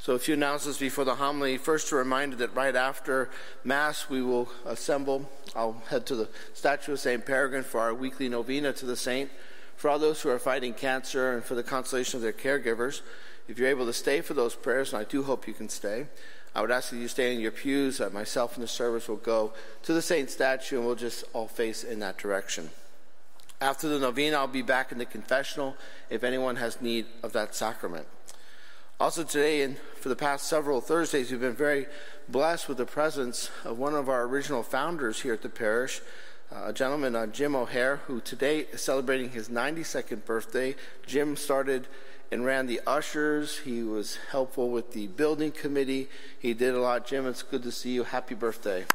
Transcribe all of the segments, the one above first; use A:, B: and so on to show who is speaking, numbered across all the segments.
A: So a few announcements before the homily. First, a reminder that right after Mass, we will assemble. I'll head to the statue of St. Peregrine for our weekly novena to the saint. For all those who are fighting cancer and for the consolation of their caregivers, if you're able to stay for those prayers, and I do hope you can stay, I would ask that you stay in your pews. Myself and the service will go to the saint statue, and we'll just all face in that direction. After the novena, I'll be back in the confessional if anyone has need of that sacrament. Also today, and for the past several Thursdays, we've been very blessed with the presence of one of our original founders here at the parish, a gentleman, Jim O'Hare, who today is celebrating his 92nd birthday. Jim started and ran the ushers. He was helpful with the building committee. He did a lot. Jim, it's good to see you. Happy birthday.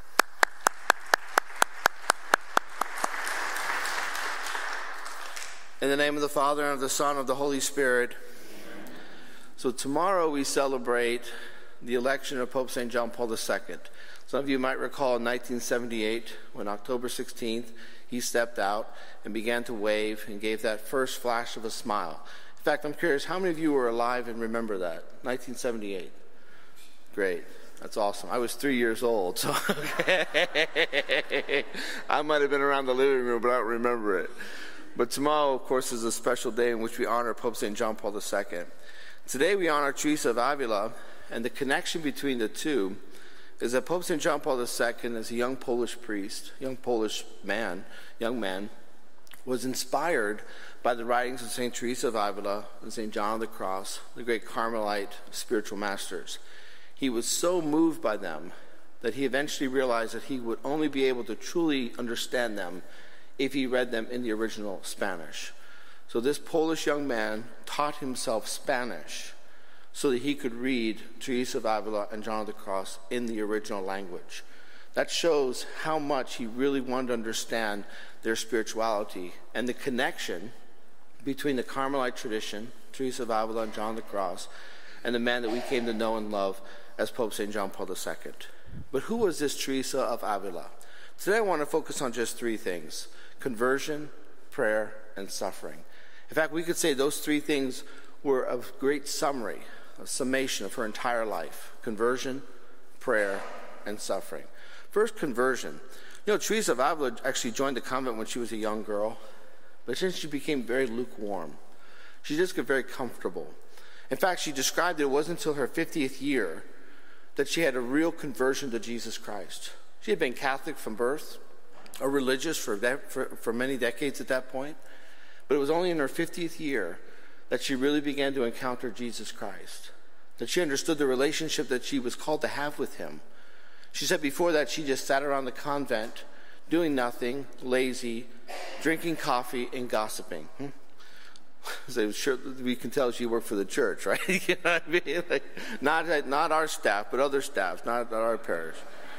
A: In the name of the Father, and of the Son, and of the Holy Spirit. So tomorrow we celebrate the election of Pope St. John Paul II. Some of you might recall in 1978, when October 16th, he stepped out and began to wave and gave that first flash of a smile. In fact, I'm curious, how many of you were alive and remember that? 1978. Great. That's awesome. I was 3 years old, so I might have been around the living room, but I don't remember it. But tomorrow, of course, is a special day in which we honor Pope St. John Paul II. Today we honor Teresa of Avila, and the connection between the two is that Pope St. John Paul II, as a young Polish priest, young man, was inspired by the writings of St. Teresa of Avila and St. John of the Cross, the great Carmelite spiritual masters. He was so moved by them that he eventually realized that he would only be able to truly understand them if he read them in the original Spanish. So this Polish young man taught himself Spanish so that he could read Teresa of Avila and John of the Cross in the original language. That shows how much he really wanted to understand their spirituality and the connection between the Carmelite tradition, Teresa of Avila and John of the Cross, and the man that we came to know and love as Pope St. John Paul II. But who was this Teresa of Avila? Today I want to focus on just three things: conversion, prayer, and suffering. In fact, we could say those three things were a great summary, a summation of her entire life: conversion, prayer, and suffering. First, conversion. Teresa of Avila actually joined the convent when she was a young girl, but then she became very lukewarm. She just got very comfortable. In fact, she described it wasn't until her 50th year that she had a real conversion to Jesus Christ. She had been Catholic from birth, or religious for many decades at that point. But it was only in her 50th year that she really began to encounter Jesus Christ, that she understood the relationship that she was called to have with him. She said before that she just sat around the convent doing nothing, lazy, drinking coffee and gossiping. So sure, we can tell she worked for the church, right? You know what I mean? Like, not our staff, but other staffs, not our parish.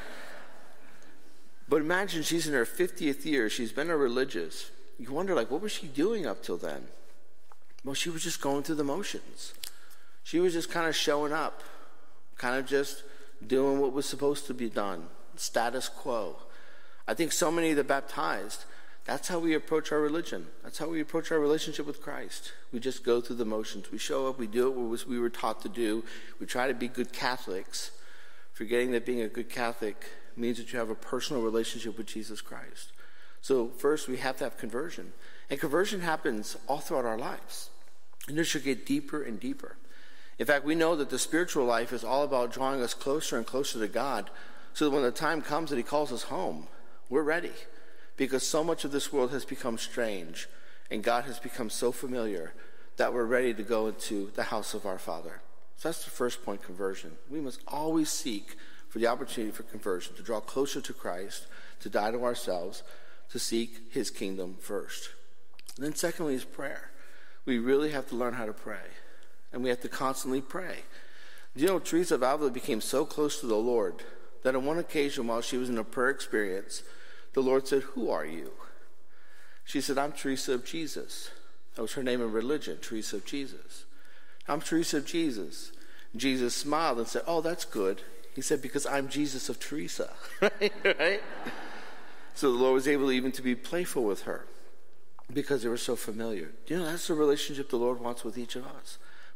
A: But imagine she's in her 50th year. She's been a religious. You wonder, what was she doing up till then? Well, she was just going through the motions. She was just kind of showing up, kind of just doing what was supposed to be done, status quo. I think so many of the baptized, that's how we approach our religion. That's how we approach our relationship with Christ. We just go through the motions. We show up, we do what we were taught to do. We try to be good Catholics, forgetting that being a good Catholic means that you have a personal relationship with Jesus Christ. So first, we have to have conversion. And conversion happens all throughout our lives. And it should get deeper and deeper. In fact, we know that the spiritual life is all about drawing us closer and closer to God, so that when the time comes that he calls us home, we're ready. Because so much of this world has become strange, and God has become so familiar that we're ready to go into the house of our Father. So that's the first point, conversion. We must always seek for the opportunity for conversion, to draw closer to Christ, to die to ourselves, to seek his kingdom first. And then secondly is prayer. We really have to learn how to pray. And we have to constantly pray. Teresa of Avila became so close to the Lord that on one occasion while she was in a prayer experience, the Lord said, "Who are you?" She said, "I'm Teresa of Jesus." That was her name in religion, Teresa of Jesus. "I'm Teresa of Jesus." Jesus smiled and said, "Oh, that's good." He said, "Because I'm Jesus of Teresa." Right? So the Lord was able even to be playful with her because they were so familiar. That's the relationship the Lord wants with each of us.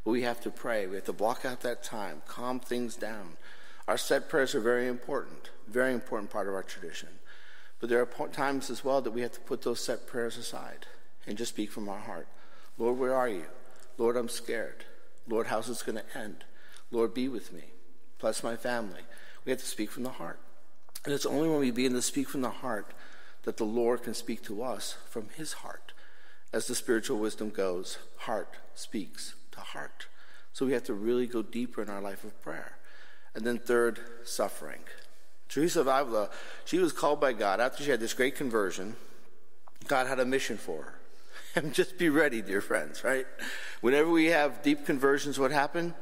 A: But we have to pray. We have to block out that time, calm things down. Our set prayers are very important part of our tradition. But there are times as well that we have to put those set prayers aside and just speak from our heart. Lord, where are you? Lord, I'm scared. Lord, how's this going to end? Lord, be with me. Bless my family. We have to speak from the heart. And it's only when we begin to speak from the heart that the Lord can speak to us from his heart. As the spiritual wisdom goes, heart speaks to heart. So we have to really go deeper in our life of prayer. And then third, suffering. Teresa of Avila, she was called by God. After she had this great conversion, God had a mission for her. And just be ready, dear friends, right? Whenever we have deep conversions, what happens?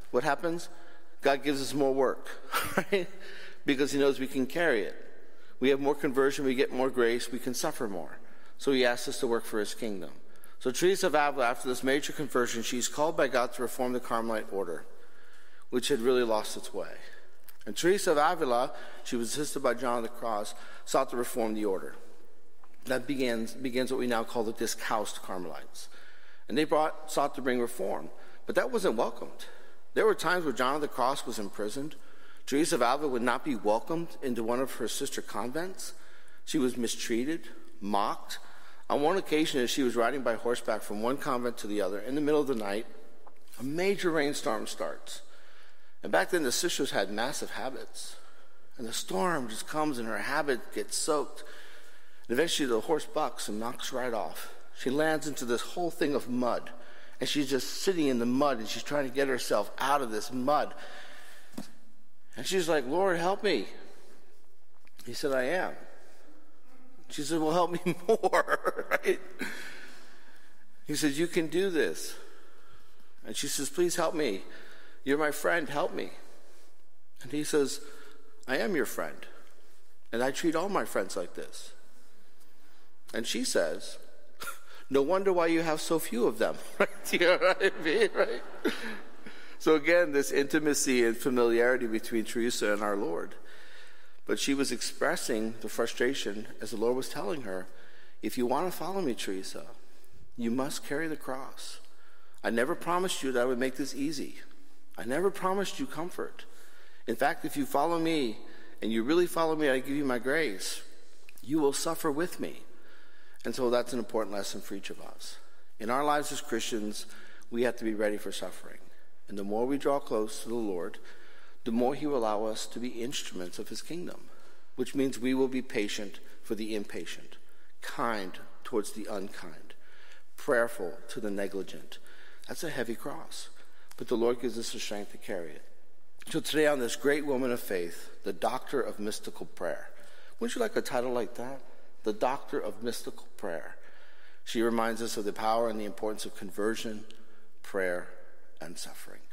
A: God gives us more work, right? Because he knows we can carry it. We have more conversion, we get more grace, we can suffer more. So he asks us to work for his kingdom. So Teresa of Avila, after this major conversion, she's called by God to reform the Carmelite order, which had really lost its way. And Teresa of Avila, she was assisted by John of the Cross, sought to reform the order. That begins what we now call the Discalced Carmelites. And they sought to bring reform, but that wasn't welcomed. There were times where John of the Cross was imprisoned. Teresa of Avila would not be welcomed into one of her sister convents. She was mistreated, mocked. On one occasion, as she was riding by horseback from one convent to the other, in the middle of the night, a major rainstorm starts. And back then, the sisters had massive habits. And the storm just comes and her habit gets soaked. And eventually, the horse bucks and knocks right off. She lands into this whole thing of mud. And she's just sitting in the mud, and she's trying to get herself out of this mud. And she's like, Lord, help me. He said, I am. She said, well, help me more, right? He said, you can do this. And she says, please help me. You're my friend, help me. And he says, I am your friend. And I treat all my friends like this. And she says, no wonder why you have so few of them. Right? You know what I mean? Right? So again, this intimacy and familiarity between Teresa and our Lord. But she was expressing the frustration as the Lord was telling her, if you want to follow me, Teresa, you must carry the cross. I never promised you that I would make this easy. I never promised you comfort. In fact, if you follow me, and you really follow me, I give you my grace, you will suffer with me. And so that's an important lesson for each of us. In our lives as Christians, we have to be ready for suffering. And the more we draw close to the Lord, the more he will allow us to be instruments of his kingdom, which means we will be patient for the impatient, kind towards the unkind, prayerful to the negligent. That's a heavy cross, but the Lord gives us the strength to carry it. So today on this great woman of faith, the doctor of mystical prayer. Wouldn't you like a title like that? The doctor of mystical prayer. She reminds us of the power and the importance of conversion, prayer, and suffering.